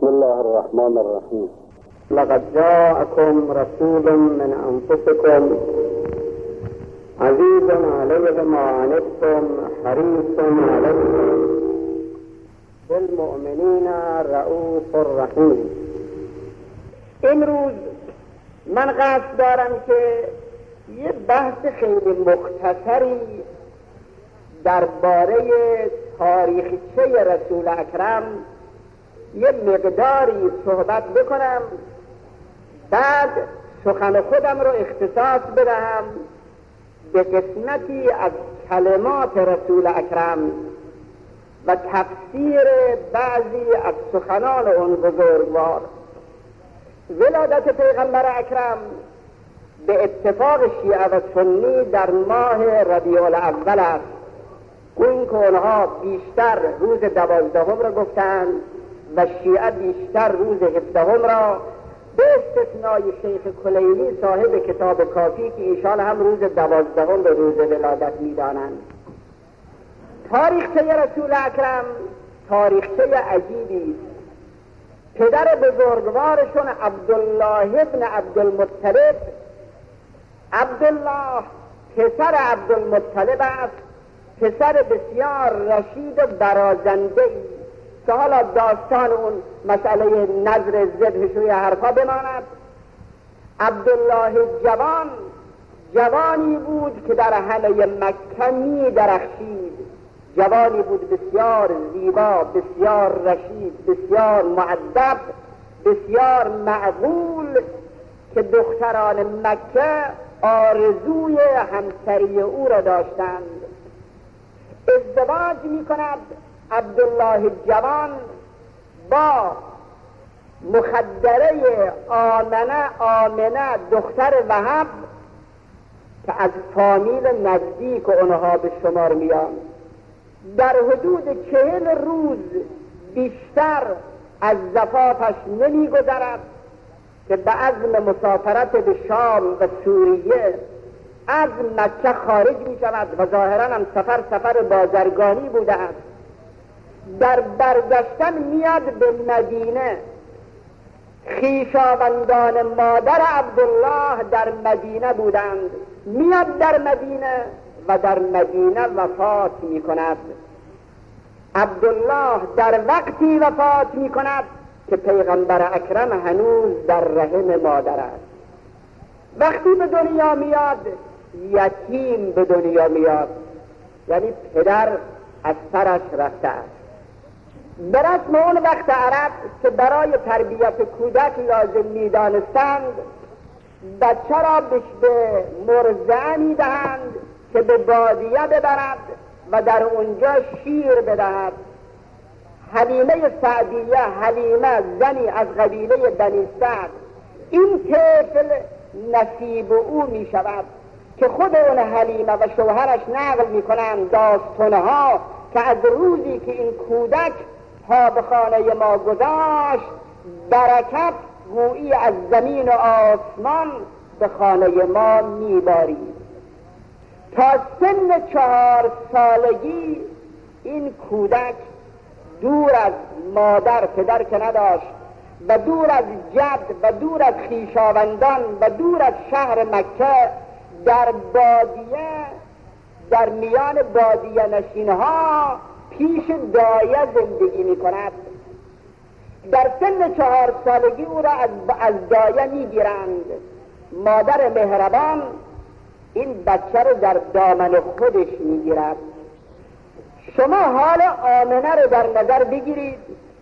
بسم الله الرحمن الرحیم. لقد جاءكم رسول من انفسكم عزيز عليه ما عنتم حريص عليكم بالمؤمنین رؤوف رحیم. امروز من قصد دارم که یه بحث خیلی مختصری درباره تاریخچه رسول اکرم یه مقداری صحبت بکنم، بعد سخن خودم رو اختصاص بدهم به قسمتی از کلمات رسول اکرم و تفسیر بعضی از سخنان اون بزرگوار. ولادت پیغمبر اکرم به اتفاق شیعه و سنی در ماه ربیع الاول است. گویی که اونها بیشتر روز 12 را گفتند و شیعه بیشتر روز 17 را، به استثنای شیخ کلینی صاحب کتاب کافی که ایشان هم روز 12 به روز ولادت می‌دانند. تاریخچه رسول اکرم تاریخچه عجیبی است. پدر بزرگوارشون عبدالله ابن عبدالمطلب، عبدالله پسر عبدالمطلب است، پسر بسیار رشید و برازنده‌ای که حالا داستان اون مسئله نظر ذبحش روی حرفا بماند. عبدالله جوانی بود که در همه مکه می درخشید، جوانی بود بسیار زیبا، بسیار رشید، بسیار مؤدب، بسیار معقول، که دختران مکه آرزوی همسری او را داشتند. ازدواج می کند عبدالله جوان با مخدره آمنه دختر وهب که از فامیل نزدیک اونها به شمار میان. در حدود 40 روز بیشتر از زفافش نمی گذرد که به عزم مسافرت به شام و سوریه از مکه خارج می شود و ظاهرا هم سفر بازرگانی بوده است. در برگشتن میاد به مدینه. خویشاوندان مادر عبدالله در مدینه بودند. میاد در مدینه و در مدینه وفات می کند. عبدالله در وقتی وفات می کند که پیغمبر اکرم هنوز در رحم مادر است. وقتی به دنیا میاد یتیم به دنیا میاد، یعنی پدر از سرش رفته است. به رسم اون وقت عرب که برای تربیت کودک لازم میدانستند، بچه را به مرضعه میدهند که به بادیه ببرد و در اونجا شیر بدهد. حلیمه سعدیه، حلیمه زنی از قبیله بنی سعد، این طفل نصیب او می شود که خود اون حلیمه و شوهرش نقل می کنند داستانها که از روزی که این کودک پا به خانه ما گذاشت، برکت گویی از زمین و آسمان به خانه ما می بارید. تا سن 4 سالگی این کودک دور از مادر، پدر که نداشت، و دور از جد و دور از خویشاوندان و دور از شهر مکه، در بادیه، در میان بادیه نشینها پیش دایه زندگی می کند. در سن 4 سالگی او را از دایه می گیرند. مادر مهربان این بچه رو در دامن خودش می گیرد. شما حال آمنه رو در نظر بگیرید،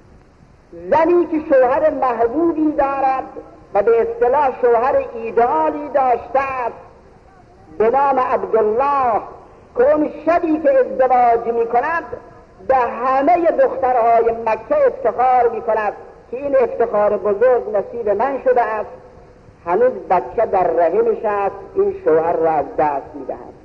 زنی که شوهر محبوبی دارد و به اصطلاح شوهر ایدئالی داشته است به نام عبدالله، که اون شبی که ازدواج می کند به همه دخترهای مکه افتخار می کند که این افتخار بزرگ نصیب من شده است. هنوز بچه در رحمش است، این شوهر را از دست می دهد.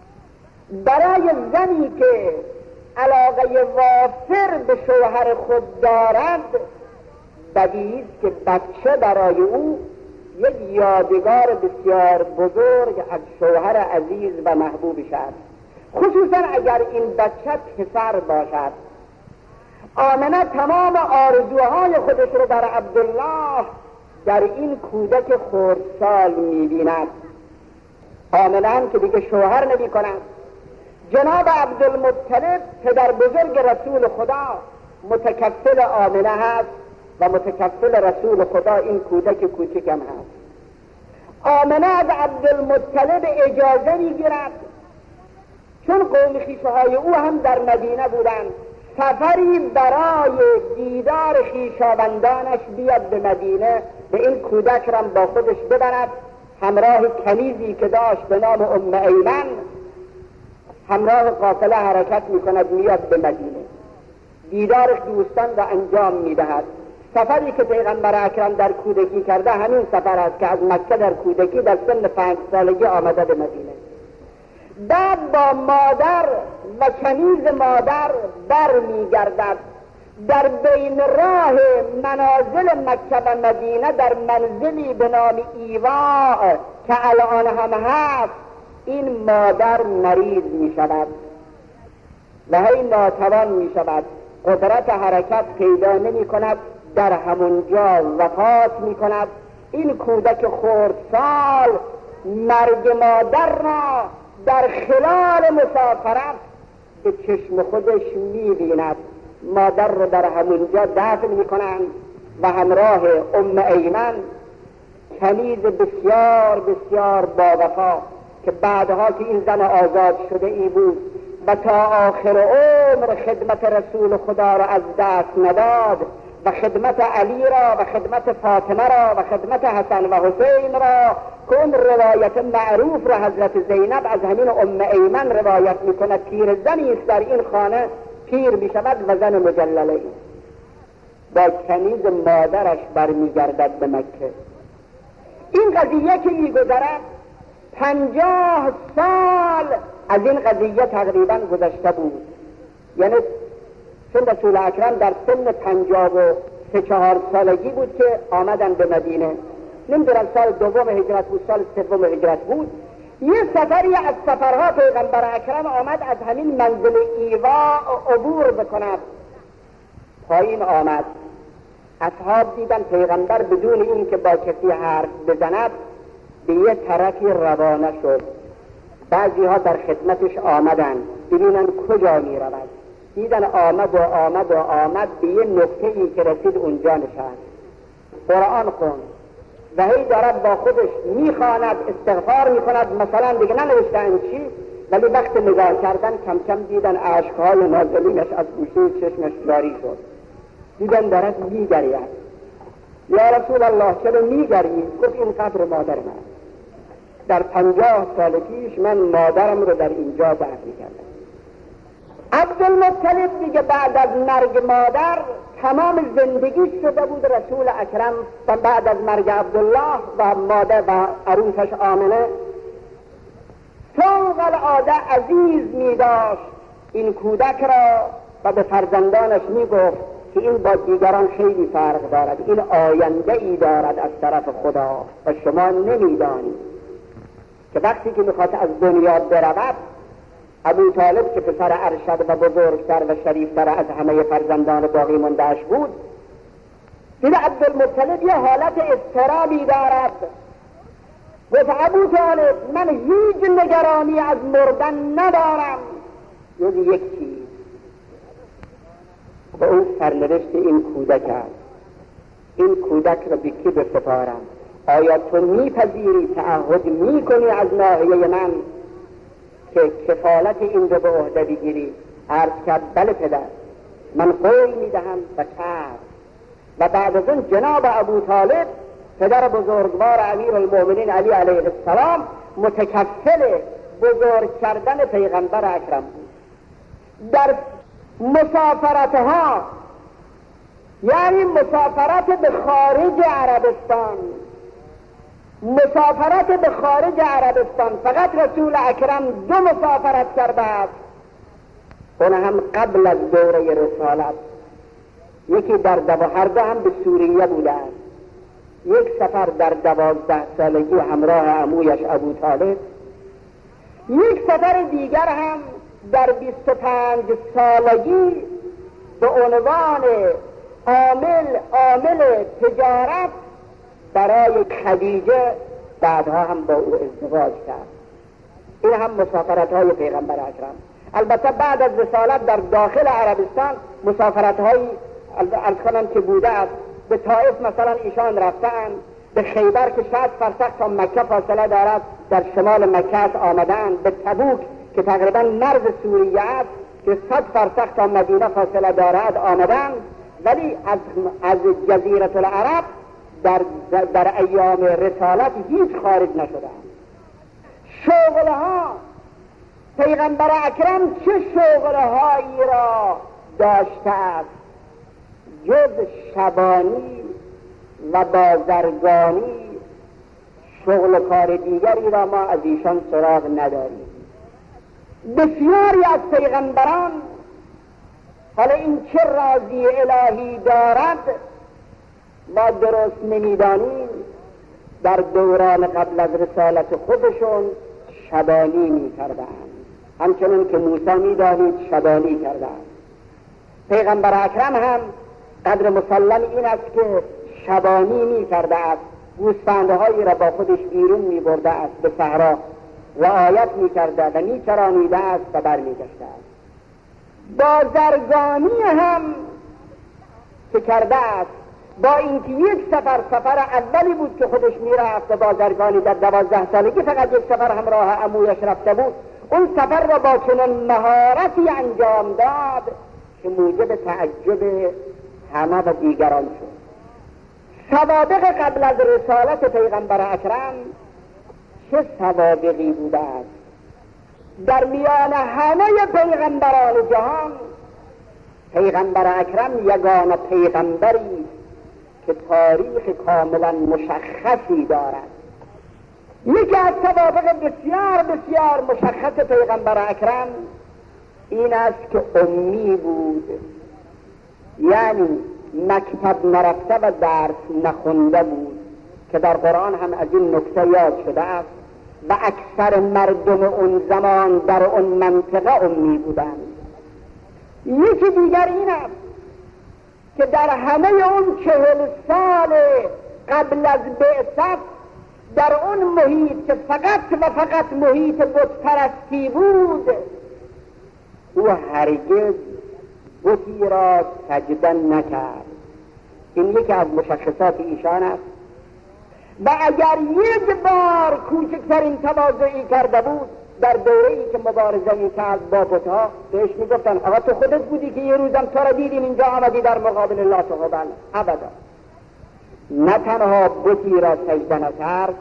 برای زنی که علاقه وافر به شوهر خود دارد، بدیهی است که بچه برای او یک یادگار بسیار بزرگ از شوهر عزیز و محبوبش است، خصوصا اگر این بچه پسر باشد. آمنه تمام آرزوهای خودش رو در عبدالله در این کودک خردسال می‌بیند. آمنه هم که دیگه شوهر نمی کند. جناب عبدالمطلب پدر بزرگ رسول خدا متکفل آمنه هست و متکفل رسول خدا این کودک کوچکم هست. آمنه از عبدالمطلب اجازه میگیرد، چون قوم خویشهای او هم در مدینه بودند، سفری برای دیدار خویشاوندانش بیاد به مدینه، به این کودک را با خودش ببرد، همراه کنیزی که داشت به نام ام ایمن همراه قافله حرکت میکند، میاد به مدینه، دیدار دوستان را انجام میدهد. سفری که پیغمبر اکرم در کودکی کرده همین سفر است که از مکه در کودکی در سن 5 سالگی آمده به مدینه. بعد با مادر و کنیز مادر بر میگردد. در بین راه منازل مکه و مدینه در منزلی به نام ایواء که الان هم هست، این مادر مریض می شود و هی ناتوان می شود، قدرت حرکت پیدا نمی کند، در همونجا وفات می کند. این کودک خردسال مرگ مادر را در خلال مسافرت به چشم خودش می بیند. مادر را در همونجا دفن می کنند و همراه ام ایمن کنیز بسیار بسیار با وفا که بعدها که این زن آزاد شده ای بود و تا آخر عمر خدمت رسول خدا را از دست نداد و خدمت علی را و خدمت فاطمه را و خدمت حسن و حسین را، که اون روایت معروف را حضرت زینب از همین ام ایمن روایت میکند، پیر زنی است در این خانه پیر میشود و زن مجلله ای با کنیز مادرش برمیگردد به مکه. این قضیه که میگذرد 50 سال از این قضیه تقریبا گذشته بود. یعنی چون رسول اکرم در سن 53-54 سالگی بود که آمدن به مدینه، نمیدونم سال دوم هجرت بود، سال سوم هجرت بود. یه سفری از سفرها پیغمبر اکرم آمد از همین منزل ایوا عبور بکند. پایین آمد، اصحاب دیدن پیغمبر بدون این که با کسی حرف بزند به یه طرفی روانه شد. بعضی ها در خدمتش آمدن ببینن کجا می رود، دیدن آمد به یه نقطه ای که رسید اونجا نشست، قرآن خوند و هی دارد با خودش میخواند، استغفار میکند. مثلا دیگه ننوشتن چی، ولی وقت نگاه کردن کم کم دیدن اشکهای نازلینش از گوشه چشمش جاری شد. دیدن دارد میگرید. یا رسول الله چرا میگرید؟ گفت این قبر مادر من، در 50 سالگیش من مادرم رو در اینجا دفن کردم. عبدالمطلب دیگه بعد از مرگ مادر تمام زندگی شده بود رسول اکرم و بعد از مرگ عبدالله و مادر و عروسش آمنه فوق العاده عزیز می داشت این کودک را و به فرزندانش می گفت که این با دیگران خیلی فرق دارد، این آینده ای دارد از طرف خدا و شما نمی دانید که وقتی که میخواد از دنیا برود، ابو طالب که پسر ارشد و بزرگتر و شریفتر از همه فرزندان باقی مونده‌اش بود، دید عبدالمطلب یه حالت اضطرابی دارد. گفت ابو طالب من هیچ نگرانی از مردن ندارم جز یک چیز، و اون سرنوشت این کودک است. این کودک را به کی بسپارم؟ آیا تو میپذیری، تعهد میکنی از ناحیه من که کفالت این رو به عهده بگیری؟ عرض کرد بله پدر، من قول میدهم و کرد. و بعد از اون جناب ابو طالب پدر بزرگوار امیرالمومنین علی علیه السلام متکفل بزرگ کردن پیغمبر اکرم بود. در مسافرتها، یعنی مسافرت به خارج عربستان، مسافرت به خارج عربستان فقط رسول اکرم 2 مسافرت کرده است، اون هم قبل از دوره رسالت. یکی در هر دو هم به سوریه بوده است. یک سفر در 12 سالگی همراه عمویش ابو طالب، یک سفر دیگر هم در 25 سالگی به عنوان عامل تجارت برای خدیجه بعدها هم با او ازدواج کرد. این هم مسافرت های پیغمبر اکرم. البته بعد از رسالت در داخل عربستان مسافرت هایی از کنم که بوده است. به طائف مثلا ایشان رفتن، به خیبر که 60 فرسخ تا مکه فاصله دارد در شمال مکه آمدن، به تبوک که تقریبا مرز سوریه است که 100 فرسخ تا مدینه فاصله دارد آمدن، ولی از جزیره العرب در ایام رسالت هیچ خارج نشدن. شغلها پیغمبر اکرم چه شغلهایی را داشته است جز شبانی و بازرگانی؟ شغل کار دیگری را ما از ایشان سراغ نداریم. بسیاری از پیغمبران، حالا این چه رازی الهی دارد ما درست نمیدانیم، در دوران قبل از رسالت خودشون شبانی می‌کردند، همچنین که موسی می‌دانید شبانی کردند. پیغمبر اکرم هم قدر مسلم این است که شبانی می‌کرده است، گوسفندهایی را با خودش بیرون می‌برده است، به صحرا رعایت می‌کرده و می‌چرانیده است و برمیگشته است. بازرگانی هم که کرده است، با اینکه یک سفر اولی بود که خودش میرفت و بازرگانی در 12 سالگی فقط یک سفر همراه عمویش رفته بود، اون سفر را با چنان مهارتی انجام داد که موجب تعجب همه و دیگران شد. سوابق قبل از رسالت پیغمبر اکرم چه سوابقی بوده است؟ در میان همه پیغمبران جهان پیغمبر اکرم یگانه پیغمبری که تاریخ کاملا مشخصی دارد. یکی از سوابق بسیار بسیار مشخص پیغمبر اکرم این است که امی بود، یعنی مکتب نرفته و درس نخونده بود، که در قرآن هم از این نکته یاد شده است و اکثر مردم اون زمان در اون منطقه امی بودند. یکی دیگر این است که در همه اون 40 سال قبل از بعثت در اون محیط که فقط و فقط محیط بتپرستی بود، او هرگز بتی را سجده نکرد. این یکی از مشخصات ایشان است. و اگر یک بار کوچکترین تواضعی کرده بود در دوره‌ای که مبارزه می‌کرد با بت‌ها، بهش میگفتن آقا تو خودت بودی که یه روزم تو را دیدیم اینجا آمدی در مقابل لات و هبل؟ ابدا. نه تنها بتی را سجده نکرد،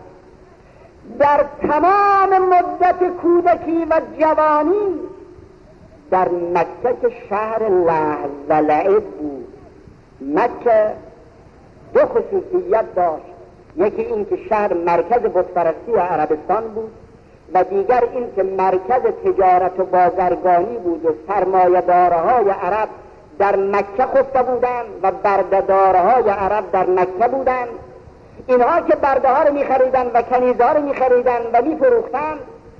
در تمام مدت کودکی و جوانی در مکه که شهر لهو و لعب بود، مکه دو خصوصیت داشت. یکی این که شهر مرکز بتپرستی عربستان بود و دیگر این که مرکز تجارت و بازرگانی بود و سرمایه‌دارهای عرب در مکه خفته بودند و برده‌دارهای عرب در مکه بودند. اینها که برده ها رو می‌خریدند و کنیزها رو می‌خریدند و می‌فروختند،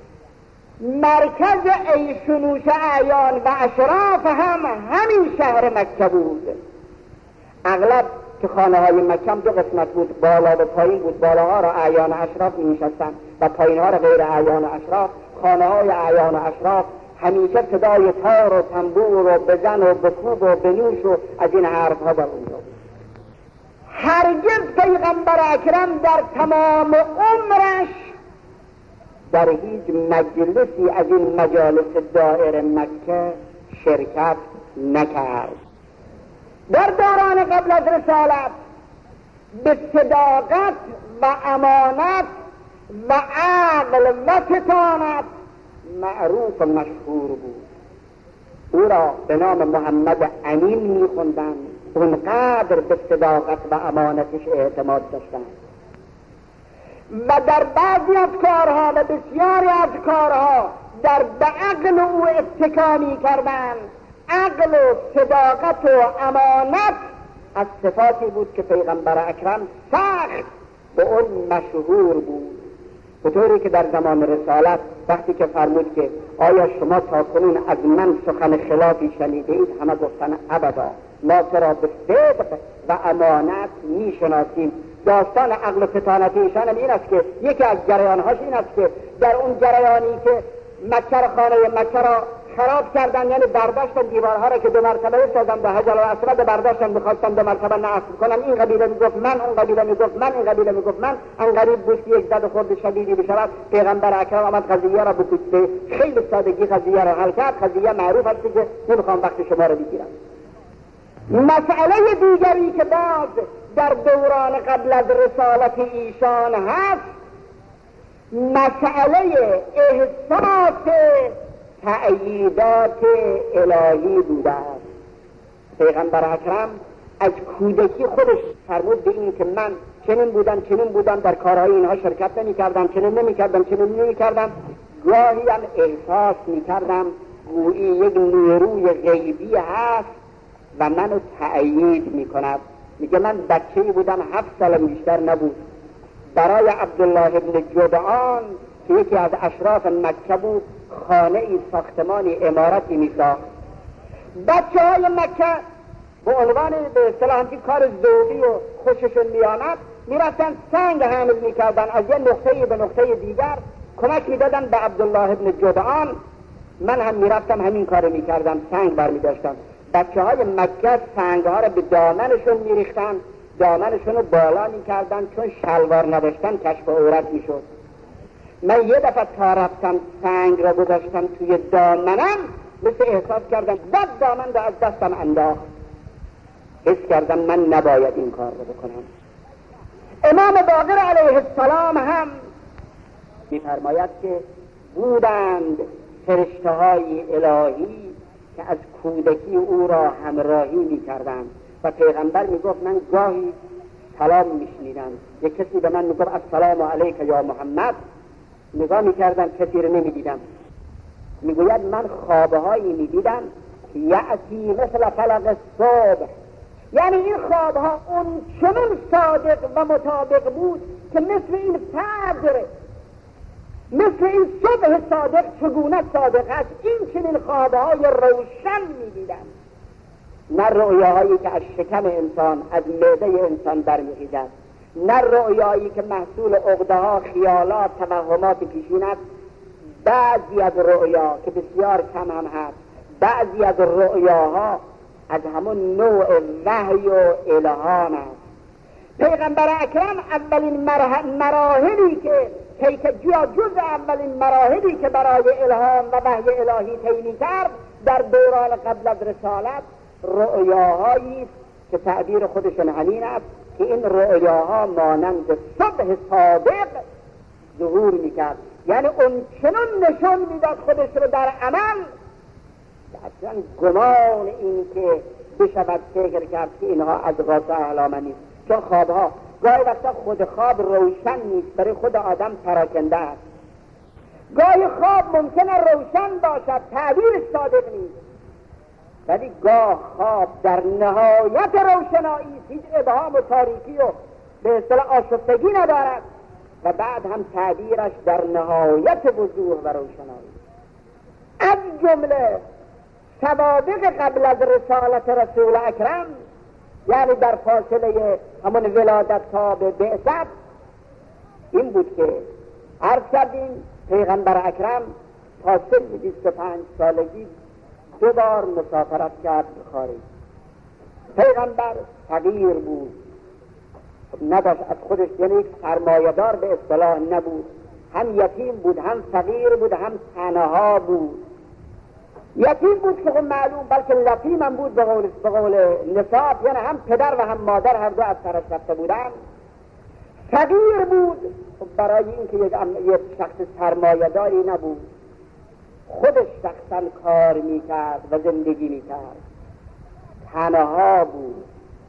مرکز عیش و نوش اعیان و اشراف هم همین شهر مکه بود. اغلب که خانه های مکه هم دو قسمت بود، بالا و پایین بود. بالاها را اعیان و اشراف می نشستند و پایین ها را غیر اعیان و اشراف. خانه های اعیان و اشراف همیشه صدای تار و تنبور و بزن و بکوب و بنوش و از این حرف ها بر اونجا بود. هرگز پیغمبر اکرم در تمام عمرش در هیچ مجلسی از این مجالس دائر مکه شرکت نکرد. در دوران قبل از رسالت به صداقت و امانت و عقل و فطانت معروف و مشهور بود. او را به نام محمد امین می‌خواندند، اونقدر به صداقت و امانتش اعتماد داشتند و در بعضی از کارها و بسیاری از کارها به عقل او اتکا می‌کردند. عقل و صداقت و امانت از صفاتی بود که پیغمبر اکرم سخت به اون مشهور بود. به طوری که در زمان رسالت وقتی که فرمود که آیا شما تاکنون از من سخن خلافی شنیده اید، همه گفتن ابدا، ما را به صدق و امانت میشناسیم. داستان عقل و فطانت ایشان این است که یکی از جریانهاش این است که در اون جریانی که مکه خانه مکه را خراب کردن، یعنی برداشتن دیوارها را که 2 مرتبه سازن به حجر الاسود برداشتن، می‌خواستن 2 مرتبه نصب کنن. این قبیله میگفت من، اون قبیله میگفت من، این قبیله میگفت من. انقریب بود که یک زد خورد شدیدی بشود، پیغمبر اکرم آمد قضیه را بکشته، خیلی سادگی قضیه را حل کرد. قضیه معروف است که نمیخوام وقت شما را بگیرم. مسئله دیگری که باز در دوران قبل از رسالت ایشان هست، مسئله احساس تأییدات الهی بوده است. پیغمبر اکرم از کودکی خودش فرمود به این که من چنین بودم در کارهای اینها شرکت نمی کردم، چنین نمی کردم. گاهی هم احساس می کردم گویی یک نیروی غیبی هست و منو تأیید می کند. میگه من بچه‌ای بودم، 7 سالم بیشتر نبود. برای عبدالله ابن جدعان که یکی از اشراف مکه بود، خانه ای، ساختمانی، عمارتی میساخت. بچه های مکه به عنوان به اصطلاح همچین کار ذوقی و خوششون میآمد میرفتن سنگ حمل میکردن از یه نقطه به نقطه دیگر، کمک میدادن به عبدالله ابن جدعان. من هم میرفتم همین کار میکردم، سنگ برمیداشتم. بچه های مکه سنگ ها رو به دامنشون میریختن، دامنشون رو بالا میکردن، چون شلوار نداشتن کشف عورت میشد. من یه دفعه تا رفتم سنگ را گذاشتم توی دامنم، مثل احساس کردم بعد دامن را از دستم انداخت. حس کردم من نباید این کار رو بکنم. امام باقر علیه السلام هم می‌فرماید که بودند فرشته‌های الهی که از کودکی او را همراهی می‌کردند و پیغمبر میگفت من گاهی سلام میشنیدم، یک کسی به من میگفت السلام علیک یا محمد، نگاه میکردم کسی رو نمیدیدم. میگوید من خوابهایی میدیدم که یأتی مثل فلق الصبح، یعنی این خوابها اون چنین صادق و مطابق بود که مثل این فجر، مثل این صبح صادق چگونه صادق است، این چنین خوابهای روشن میدیدم. نه رؤیاهایی که از شکم انسان، از معده انسان برمیخیزد، نه رؤیایی که محصول عقده ها، خیالات، توهمات پیشین است. بعضی از رؤیا که بسیار کم هم هست، بعضی از رؤیاها از همون نوع وحی و الهام است. پیغمبر اکرم اولین مراحلی که جز اولین مراحلی که برای الهام و وحی الهی طی کرد در دوران قبل از رسالت رؤیاهایی که تعبیر خودشون همین است که این رؤیاها مانند صبح صادق ظهور میکرد، یعنی اون چنان نشون میداد خودش رو در عمل که اصلا گمان این که بشود فکر کرد که اینها از غاصه احلام نیست. چون خوابها گاهی وقتا خود خواب روشن نیست، برای خود آدم پراکنده است. گاهی خواب ممکنه روشن باشد، تعبیرش صادق نیست، ولی گاه خواب در نهایت روشنایی، هیچ ابهام و تاریکی و به اصطلاح آشفتگی ندارد و بعد هم تعبیرش در نهایت وضوح و روشنایی. از جمله سوابق قبل از رسالت رسول اکرم، یعنی در فاصله همون ولادت تا به بعثت، این بود که عرض کردیم پیغمبر اکرم تا سن 25 سالگی 2 بار مسافرت کرد به خارج. پیغمبر فقیر بود، نداشت از خودش، یعنی یک سرمایه‌دار به اصطلاح نبود، هم یتیم بود، هم فقیر بود، هم تنها بود. یتیم بود که خب معلوم، بلکه لطیم هم بود به قول نصاب، یعنی هم پدر و هم مادر هر دو از سرش رفته بودن. فقیر بود، خب برای اینکه یک شخص سرمایه‌داری نبود، خودش شخصا کار میکرد و زندگی میکرد. تنها بود.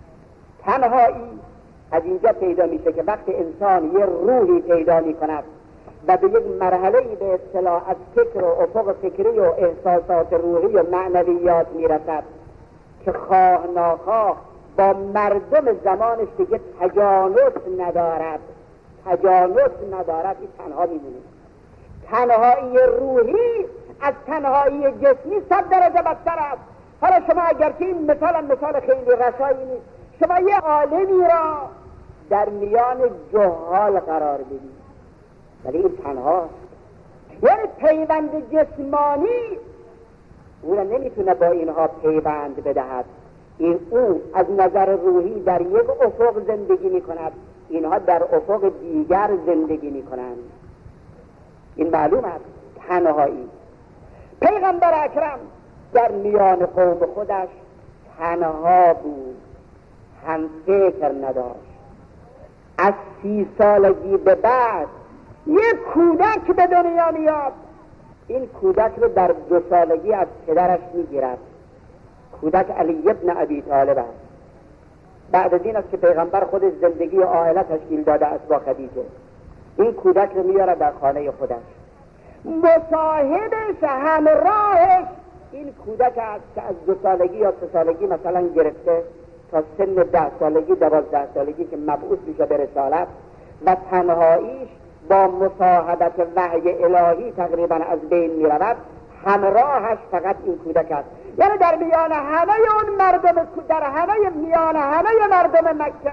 تنهایی از اینجا پیدا میشه که وقتی انسان یه روحی پیدا میکند و به یک مرحله‌ای به اصطلاح از فکر و افق فکری و احساسات روحی و معنویات میرسد که خواه ناخواه با مردم زمانش دیگه تجانس ندارد، تجانس ندارد، این تنها میمونه. تنهایی روحی از تنهایی جسمی 100 درجه بدتر است. حالا شما اگرچه این مثال خیلی رسایی نیست، شما یه عالمی را در میان جهال قرار بدید ولی این تنهاست، یعنی پیوند جسمانی او را نمیتونه با اینها پیوند بدهد. او از نظر روحی در یک افق زندگی میکند، اینها در افق دیگر زندگی میکنند. این معلوم است. تنهایی پیغمبر اکرم در میان قوم خودش تنها بود، هم فکر نداشت. از 30 سالگی به بعد یک کودک به دنیا میاد، این کودک رو در 2 سالگی از پدرش میگیرد. کودک علی ابن ابی طالب است. بعد از این است که پیغمبر خودش زندگی عائله تشکیل داده است با خدیجه. این کودک رو میاره در خانه خودش، مصاحبش همراهش این کودک است که از 2 سالگی یا 3 سالگی مثلا گرفته تا سن 10 سالگی 12 سالگی که مبعوث میشه به رسالت و تنهاییش با مصاحبت وحی الهی تقریبا از بین میرود. همراهش فقط این کودک است. یعنی در میان همه اون مردم، در میان همه مردم مکه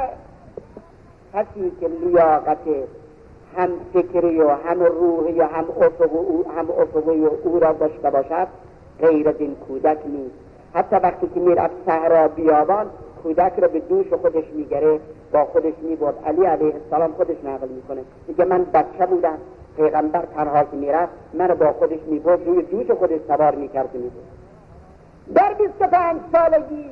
کسی که لیاقت هم فکری و هم روحی و هم افقی او را داشته باشد غیر از این کودک نیست. حتی وقتی که میرفت صحرا بیابان کودک را به دوش خودش میگره، با خودش میبرد. علی علیه السلام خودش نقل میکنه، میگه من بچه بودم، پیغمبر تنها که میرفت من با خودش میبرد، روی دوش خودش سوار میکرد میبرد. در 25 سالگی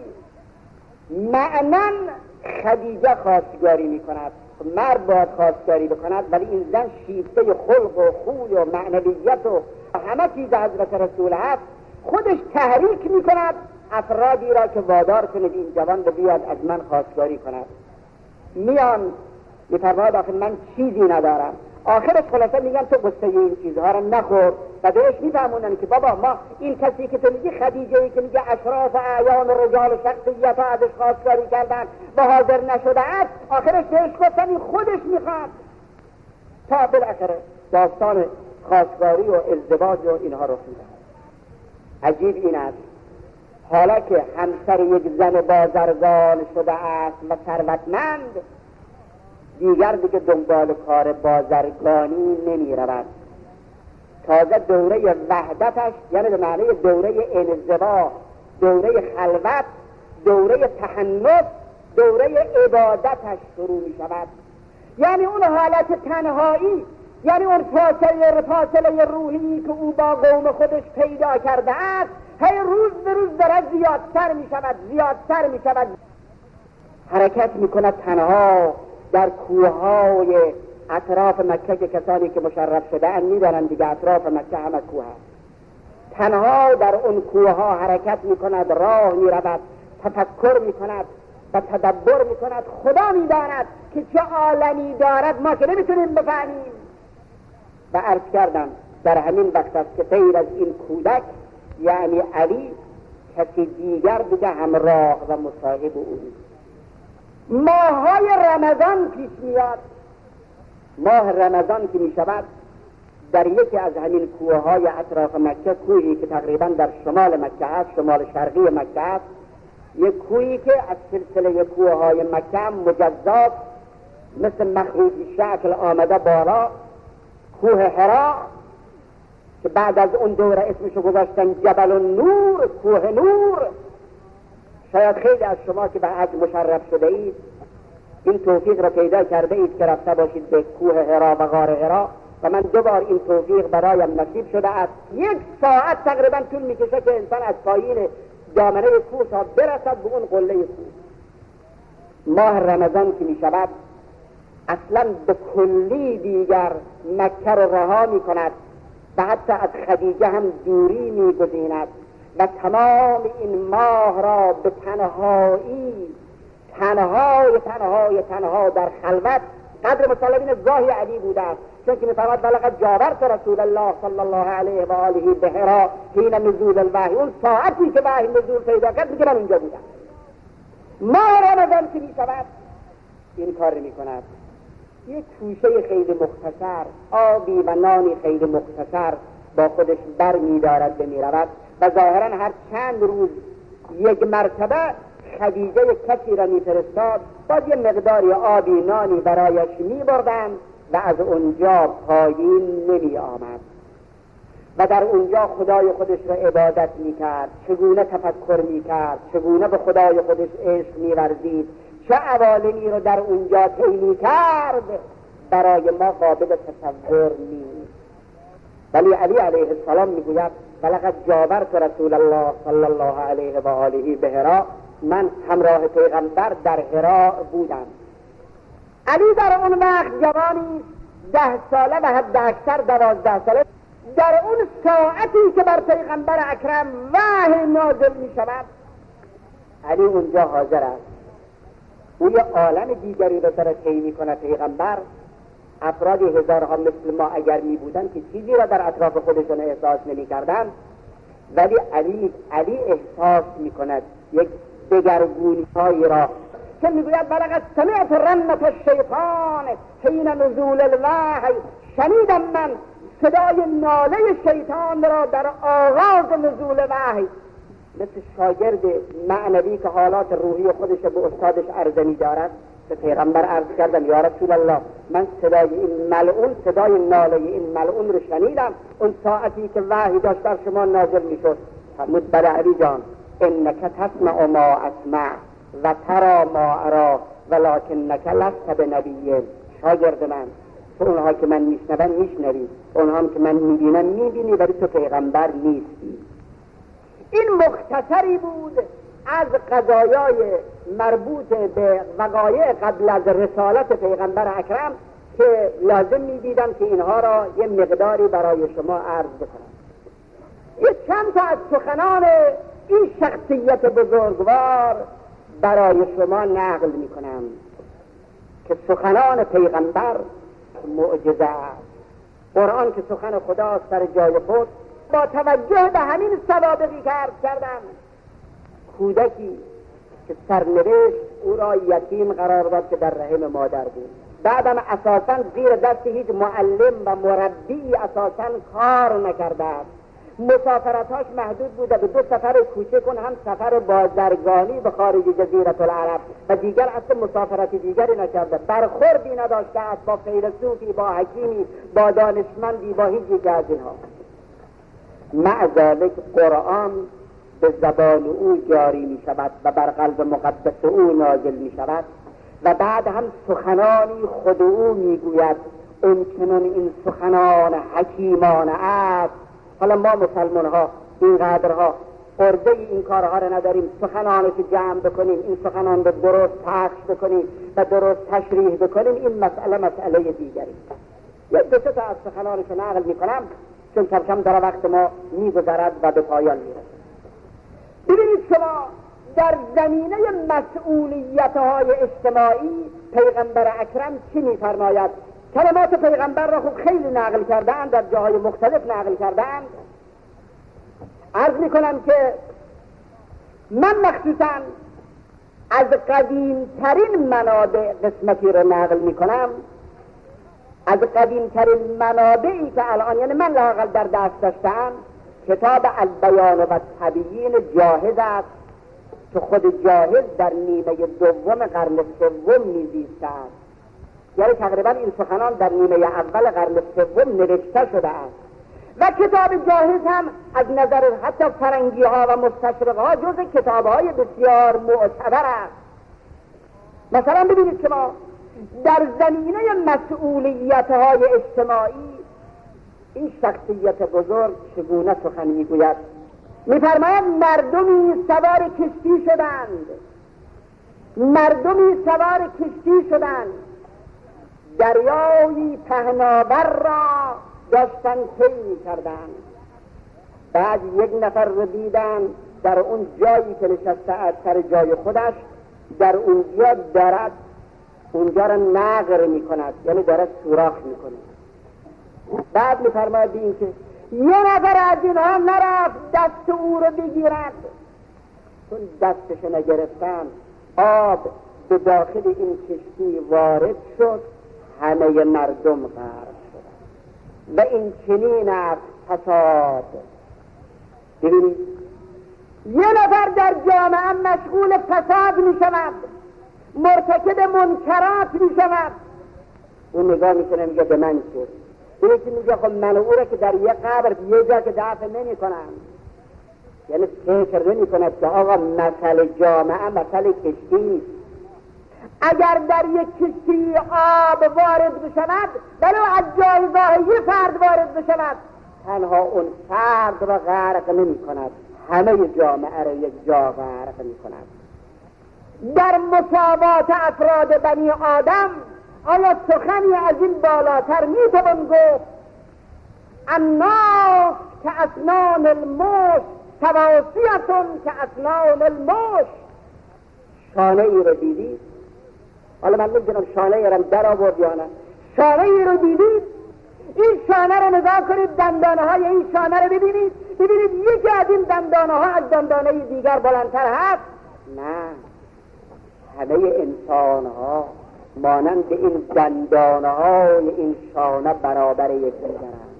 معنن خدیجه خواستگاری میکند. مرد باید خواستگاری بکند، ولی این زن شیفته خلق و خوی و معنویت و همه چیز حضرت رسول هست. خودش تحریک میکند افرادی را که وادار کنید این جوان رو بیاد از من خواستگاری کند. میان میفرماید آخه من چیزی ندارم. آخرش خلاصه میگن تو قصه این چیزها را نخور و بهش میفهمونن که بابا ما این کسی که تو میگی خدیجه ای که میگه اشراف اعیان رجال شخصیت ها ازش خواستگاری کردن و حاضر نشده است، آخرش بهش گفتن این خودش میخواد. تا بالاخره داستان خواستگاری و ازدواج و اینها رو میدن. عجیب این است حالا که همسر یک زن بازرگان شده است و ثروتمند، دیگر دنبال کار بازرگانی نمی رود. تازه دوره وحدتش، یعنی به معنی دوره انزوا، دوره خلوت، دوره تحنث، دوره عبادتش شروع می شود. یعنی اون حالت تنهایی، یعنی اون فاصله روحی که او با قوم خودش پیدا کرده است، هی روز به روز داره زیادتر می شود. حرکت می کند تنها در کوههای اطراف مکه که کسانی که مشرف شده ان میدانند دیگه اطراف مکه همه کوه است. تنها در اون کوهها حرکت می کند، راه می رود، تفکر می کند و تدبر می کند. خدا می داند که چه عالمی دارد ما که نمیتونیم بفهمیم. و عرض کردم در همین وقت است که غیر از این کودک یعنی علی کسی دیگر دیگه همراه و مصاحب او نیست. ماهای رمضان پیش میاد. ماه رمضان که می شود در یکی از همین کوههای اطراف مکه، کوهی که تقریبا در شمال مکه است، شمال شرقی مکه است، یک کوهی که از سلسله کوههای مکه مجزات مثل مخروطی شکل آمده بالا، کوه حرا که بعد از اون دوره اسمشو گذاشتن جبل النور، کوه نور. شاید خیلی از شما که به حج مشرف شده اید این توفیق را پیدا کرده اید که رفته باشید به کوه حرا و غار حرا و من 2 بار این توفیق برایم نصیب شده است. 1 ساعت تقریبا طول میکشه که انسان از پایین دامنه کوه تا برسد به اون قله کوه. ماه رمضان که میشود اصلا به کلی دیگر مکه را رها میکند و حتی از خدیجه هم دوری میگزیند و تمام این ماه را به تنها در خلوت قدر مسلمین گاهی علی بوده است. چون که میفرماد بلغت جاورت رسول الله صلی الله علیه و آله به حرا حین نزول الوحی، اون ساعتی که وحی نزول پیدا کرد میگه من اونجا بودم. ماه رمضان که میشود این کار میکند. یک توشه خیلی مختصر، آبی و نانی خیلی مختصر با خودش بر می‌دارد و می‌رود و ظاهراً هر چند روز یک مرتبه خدیجه کسی را می‌فرستاد باز یه مقداری آبی نانی برایش می‌بردند و از اونجا پایین نمی‌آمد و در اونجا خدای خودش را عبادت می‌کرد، چگونه تفکر می‌کرد، چگونه به خدای خودش عشق می‌ورزید، چه عوالمی رو در اونجا طی می‌کرد برای ما قابل تصور نیست. ولی علی علیه السلام میگوید ولقد جاورت رسول الله صلی الله علیه و آله به هرا، من همراه پیغمبر در هرا بودم. علی در اون وقت جوانی 10 ساله و حد اکثر 12 ساله، در اون ساعتی که بر پیغمبر اکرم وحی نازل می شود علی اونجا حاضر است. او یه عالم دیگری رو داره طی می کنه. پیغمبر افرادی هزارها مثل ما اگر می بودن که چیزی را در اطراف خودشون احساس نمی کردن، ولی علی احساس می کند یک دگرگونی هایی را که می گوید بلغت سمعت رنت الشیطان حین نزول الوحی، شنیدم من صدای ناله شیطان را در آغاز نزول وحی. مثل شاگرد معنوی که حالات روحی خودش به استادش عرضه می دارد، به پیغمبر عرض کردم یا رسول الله من صدای این ملعون، صدای ناله این ملعون رو شنیدم اون ساعتی که وحی داشت بر شما نازل می شد. فرمود بله علی جان، انک تسمع ما اسمع و ترى ما ارى ولکنک لست بنبی. شاگرد من، تو اونها که من میشنوم میشنوی، اونها هم که من میبینم میبینی، ولی تو پیغمبر نیستی. این مختصری بود از قضایای مربوط به وقایع قبل از رسالت پیغمبر اکرم که لازم میدیدم که اینها را یه مقداری برای شما عرض بکنم. یه چند تا از سخنان این شخصیت بزرگوار برای شما نقل میکنم که سخنان پیغمبر معجزه است. قرآن که سخن خدا سر جای خود با توجه به همین سوابقی که عرض کردم، کودکی که سرنوشت او را یتیم قرار داد که در رحم مادر بود، بعدم اساساً زیر دست هیچ معلم و مربی اساساً کار نکرده است، مسافرتاش محدود بوده به 2 سفر کوچک، هم سفر بازرگانی به خارج جزیره العرب و دیگر اصلا مسافرت دیگری نکرده، برخوردی نداشته است با فیلسوفی، با حکیمی، با دانشمندی، با هیچ یک از اینها. مع ذلک قرآن به زبان او جاری می شود و بر قلب مقدس او نازل می شود و بعد هم سخنانی خود او می گوید. اون چنان این سخنان حکیمانه است. حالا ما مسلمان ها اینقدرها عرضه این کارها را نداریم، سخنانش جمع بکنیم، این سخنان رو درست پخش بکنیم و درست تشریح بکنیم، این مسئله دیگری. یک 2 تا از سخنانش رو نقل می کنم چون کم در وقت ما می گذرد و به پایان می رسد. ببینید شما در زمینه مسئولیت‌های اجتماعی پیغمبر اکرم چی می فرماید؟ کلمات پیغمبر را خوب خیلی نقل کردند، در جاهای مختلف نقل کردند. عرض می کنم که من مخصوصا از قدیمترین منابع قسمتی را نقل می کنم، از قدیمترین منابعی که الان یعنی من لااقل در دست داشتم کتاب البیان و تبیین جاهز است که خود جاهز در نیمه دوم قرن سوم میزیسته است، یعنی تقریبا این سخنان در نیمه اول قرن سوم نوشته شده است و کتاب جاهز هم از نظر حتی فرنگی ها و مستشرق ها جز کتاب های بسیار معتبر است. مثلا ببینید که ما در زمینه مسئولیت های اجتماعی این شخصیت بزرگ چگونه سخن میگوید. میفرماید مردمی سوار کشتی شدند، مردمی سوار کشتی شدند، دریایی پهناور را داشتن طی می‌کردند. بعد یک نفر رو دیدن در اون جایی که نشسته از سر جای خودش در اونجا دارد اونجا را نقر می‌کند، یعنی دارد سوراخ می‌کند. بعد می‌فرماید این که یه نفر از اینها نرفت دست او رو بگیرد، چون دستش نگرفتن آب به داخل این کشتی وارد شد، همه مردم غرق شدند و این چنین است فساد. ببینید یه نفر در جامعه مشغول فساد می شود، مرتکب منکرات می شود، اون نگاه میکنه میگه به من چه؟ یکی میگه خب من او را که در یه قبر یه جا که دفع نمی کنم، یعنی فکر نمی کند که آقا مثل جامعه مثل کشتی، اگر در یک کشتی آب وارد بشود ولو از جایگاه یه فرد وارد بشود تنها اون فرد را غرق نمی کند، همه جامعه را یک جا غرق می کند. در مساوات افراد بنی آدم آیا سخنی از این بالاتر می توان گفت؟ الناس که اسنان المشت تواسیتون که اسنان المشت. شانه ای رو دیدید؟ حالا من نمیدونم شانه ای رو در آورد یا نه. شانه ای رو دیدید؟ این شانه رو نگاه کنید، دندانه های این شانه رو ببینید، ببینید یکی از این دندانه ها از دندانه دیگر بلندتر هست؟ نه، همه انسان ها مانند این دندانه های این شانه برابر یکدیگرند.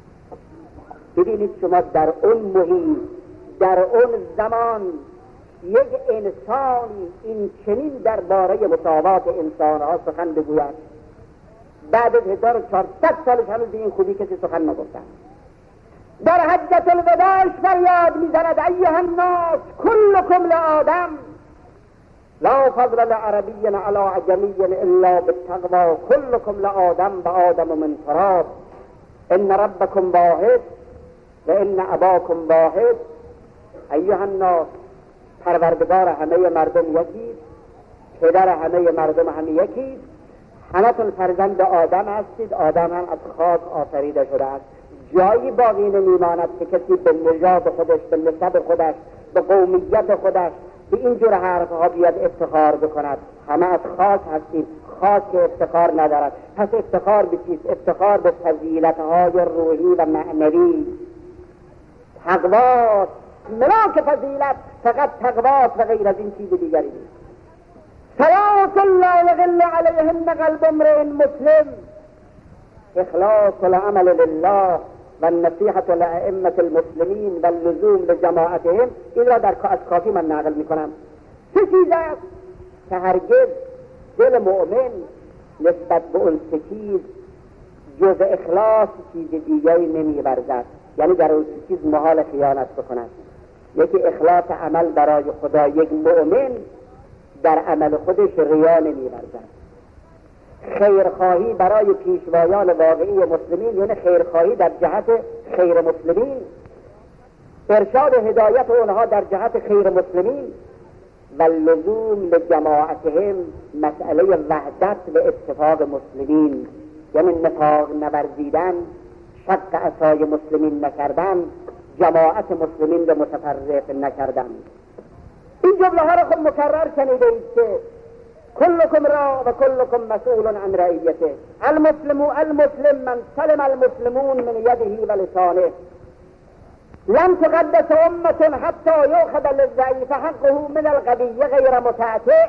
ببینید شما در اون محیط، در اون زمان یک انسانی این چنین درباره مساوات انسان ها سخن بگوید، بعد از 1400 سالش هنوز به این خوبی کسی سخن نگفتن. در حجة الوداعش فریاد میزند ایها الناس کلکم لآدم لا فضل لعربی علی عجمی الا بالتقوی کلکم لآدم و آدم من تراب ان ربکم واحد و ان اباکم واحد. ایها الناس، پروردگار همه مردم یکیست، پدر همه مردم هم یکیست، همتون فرزند آدم هستید، آدم هم از خاک آفریده شده است. جایی باقی نمیماند که کسی به نژاد خودش، به نسب خودش، به قومیت خودش به اینجور حرفها بیاد افتخار بکند. همه از خاک هستیم، خاک که افتخار ندارد. پس افتخار به چیست؟ افتخار به فضیلتهای روحی و معنوی. تقواست، ملاک فضیلت فقط تقواست و غیر از این چیز دیگری نیست. ثلاث لا یغل علیهن قلب امرئ مسلم: اخلاص العمل لله و النصیحة لأئمة المسلمین و اللزوم لجماعتهم. این را از کافی من نقل میکنم. سه چیز است که هرگز دل مؤمن نسبت به اون سه چیز جز اخلاص چیز دیگری نمی‌ورزد، یعنی در اون سه چیز محال خیانت بکند. یکی اخلاص عمل برای خدا. یک مؤمن در عمل خودش ریا نمی‌ورزد. خیرخواهی برای پیشوایان واقعی مسلمین، یعنی خیرخواهی در جهت خیر مسلمین، ارشاد هدایت اونها در جهت خیر مسلمین و لزوم لجماعتهم، مسئله وحدت و اتفاق مسلمین، یعنی نفاق نورزیدن، شق عصای مسلمین نکردن، جماعت مسلمین به متفرق نکردن. این جمله ها را خب مکرر شنیده اید که کلکم را و کلکم مسئول عن رعیته. المسلم من سلم المسلمون من یده و لسانه. لن تقدس امة حتی یؤخذ للضعیف حقه من القوی غیر متعتع.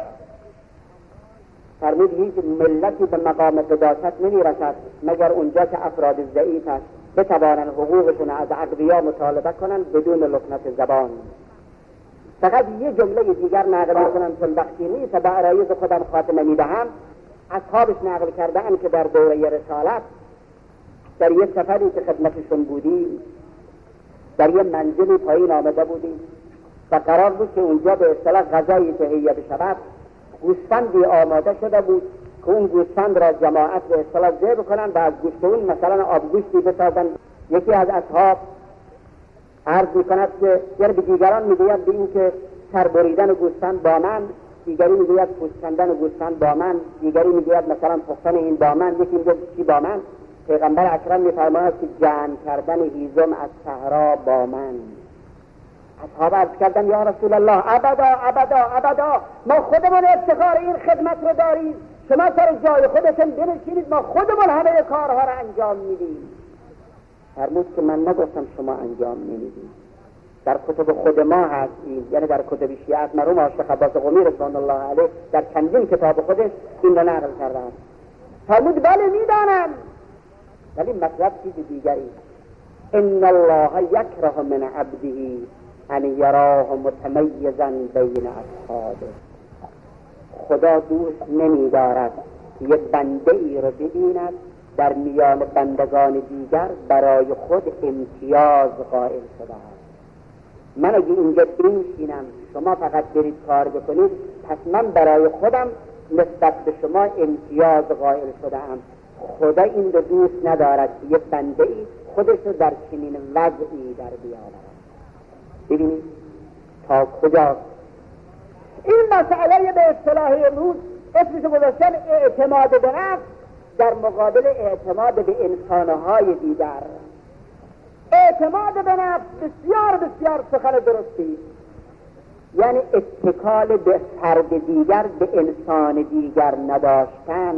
فرمود هیچ ملتی به مقام قداست نمیرسد مگر اونجا که افراد ضعیف است بتوانند حقوقشون از اقویا مطالبه کنند بدون لکنت زبان. فقط یه جمله دیگر نقل میکنم چون وقتی نیست و به عرایض خودم خاتمه میدهم. اصحابش نقل کردن که در دوره رسالت در یه سفری که خدمتشون بودیم در یه منزلی پایین آمده بودیم و قرار بود که اونجا به اصطلاح غذایی تهیه بشود. گوسفندی آماده شده بود که اون گوسفند را جماعت به اصطلاح ذبح کنن و از گوشت اون مثلا آبگوشتی بسازن. یکی از اصحاب عرض میکند که یعنی به دیگران میگوید به این که سربریدن گوسفند با من، دیگری میگوید پوست کندن گوسفند با من، دیگری میگوید مثلا پختن این با من، یکی میگوید چی با من. پیغمبر اکرم میفرماید که جمع کردن هیزم از صحرا با من. اصحاب عرض کردن یا رسول الله ابدا ابدا ابدا، ما خودمون افتخار این خدمت رو داریم، شما سر جای خودتون بنشینید، ما خودمون همه کارها رو انجام میدیم. فرمود که من نگفتم شما انجام نمیدید، در کتب خود ما هست این، یعنی در کتب شیعت مرحوم آشق عباس قمی رضوان الله علیه در چندین کتاب خودش این رو نقل کرده است. فرمود بله میدانم، ولی مطلب چیز دیگری. ان الله یکره من عبده ان یراه متمیزا بین اصحابه. خدا دوست نمی‌دارد که یک بنده ای رو ببیند در میان بندگان دیگر برای خود امتیاز قائل شده است. من اگه اینجا بنشینم شما فقط برید کار بکنید، پس من برای خودم نسبت به شما امتیاز قائل شده ام. خدا این رو دوست ندارد که یک بنده ای خودش رو در چنین وضعی در بیاورد. ببینید تا کجا این مسئله به اصطلاح امروز اسمش گذاشتن اعتماد به نفس در مقابل اعتماد به انسانهای دیگر. اعتماد به نفس بسیار بسیار سخن درستی، یعنی اتکال به فرد دیگر، به انسان دیگر نداشتن،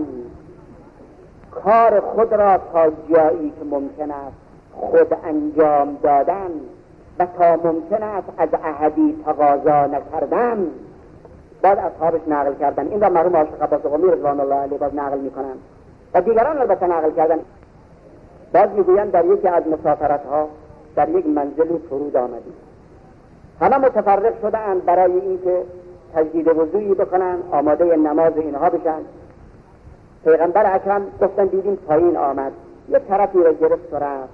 کار خود را تا جایی که ممکن است خود انجام دادن و تا ممکن است از احدی تقاضا نکردن. بعد اصحابش نقل کردن، این را مرحوم عاشق عباس قمی رضوان الله علیه باز نقل میکنن و دیگران البته نقل کردن. باز میگویند در یکی از مسافرتها در یک منزلی فرود آمدیم، همه متفرق شدند برای اینکه تجدید وضوئی بکنن، آماده نماز اینها بشن. پیغمبر اکرم گفتن دیدیم پایین آمد، یه طرفی را گرفت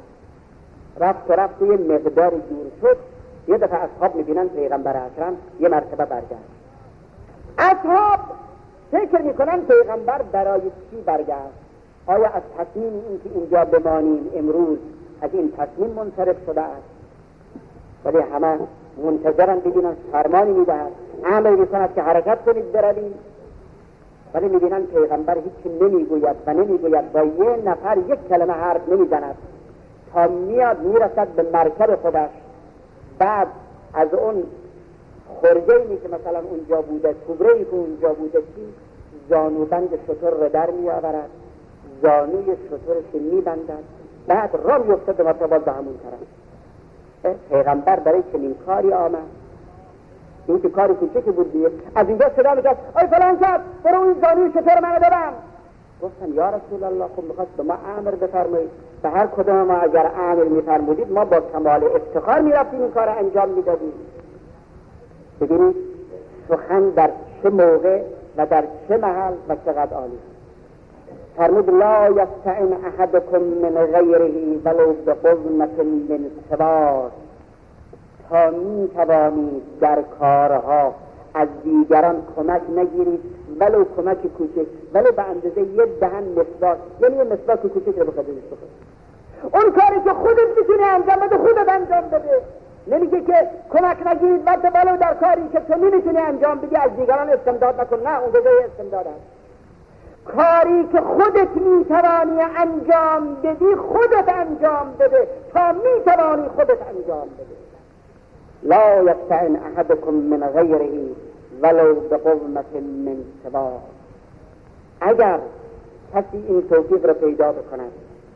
و رفت یه مقدار دور شد. یه دفعه اصحاب میبینن پیغمبر اکرم یه مرتبه برگشت. اصحاب فکر میکنن پیغمبر برای چی برگشت؟ آیا از تصمیم این که اینجا بمانیم امروز از این تصمیم منصرف شده است؟ ولی همه منتظرن ببینن فرمانی میدهد، امر میکند که حرکت کنید بروید. ولی میبینن پیغمبر هیچی نمیگوید و نمیگوید، با یه نفر یک کلمه حرف نمیزند تا میاد میرسد به مرکب خودش. بعد از اون خرجه‌ای که مثلا اونجا بوده، توبره‌ای که اونجا بوده، زانوبند شتر رو در میآورد، زانوی شترش میبندد، بعد را میفتد و مرتبط به همون طرف. پیغمبر برای چنین کاری آمد. این که کاری کوچکی بود دیگه. از اینجا صدا میکرد ای فلان کس برو این زانوی شتر منو ببند. گفتن یا رسول الله خب میخواست به ما امر بفرمایید. به هر کدام ما اگر امر میفرمودید ما با کمال افتخار میرفتیم این کار انجام میدادیم. ببینید سخن در چه موقع و در چه محل و چقدر عالی. فرمود لا یستعن احدکم من غیره ولو بقضمة من سوار. تا می توانید در کارها از دیگران کمک نگیرید، ولو کمک کوچک، ولو به اندازه یه دهن مسواک، یعنی یه مسواک کوچک رو بخواهید بکنید. اون کاری که خودت میتونی انجام بده خودت انجام بده. نمیگه که کمک نگیرید بعد ولو در کاری که تو نمیتونی انجام بدی از دیگران استمداد نکن. نه، اون جای استمداد است. کاری که خودت میتوانی انجام بدی خودت انجام بده تا میتوانی خودت انجام بده. لا یستعن احدکم من غیره ولو بقضمة من سوار. اگر کسی این توفیق را پیدا بکند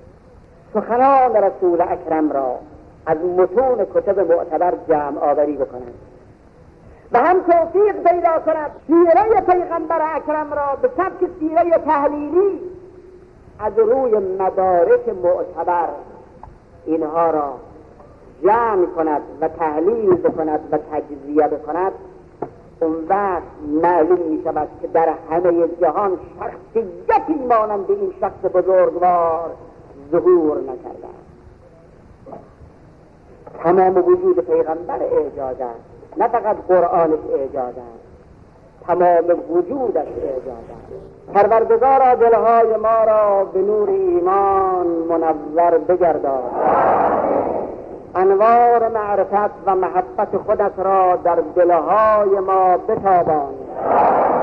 سخنان رسول اکرم را از متون کتب معتبر جمع آوری بکند و هم توفیق پیدا کند سیره پیغمبر اکرم را به سبک سیره تحلیلی از روی مدارک معتبر اینها را جمع کند و تحلیل بکند و تجزیه بکند، اون وقت معلوم می شود که در همه جهان شخصیتی مانند این شخص بزرگوار ظهور نکرده. تمام وجود پیغمبر اعجاز است، نه فقط قرآنش اعجاز است، تمام وجودش اعجاز است. پروردگارا دلهای ما را به نور ایمان منور بگردان، انوار معرفت و محبت خودت را در دلهای ما بتابان.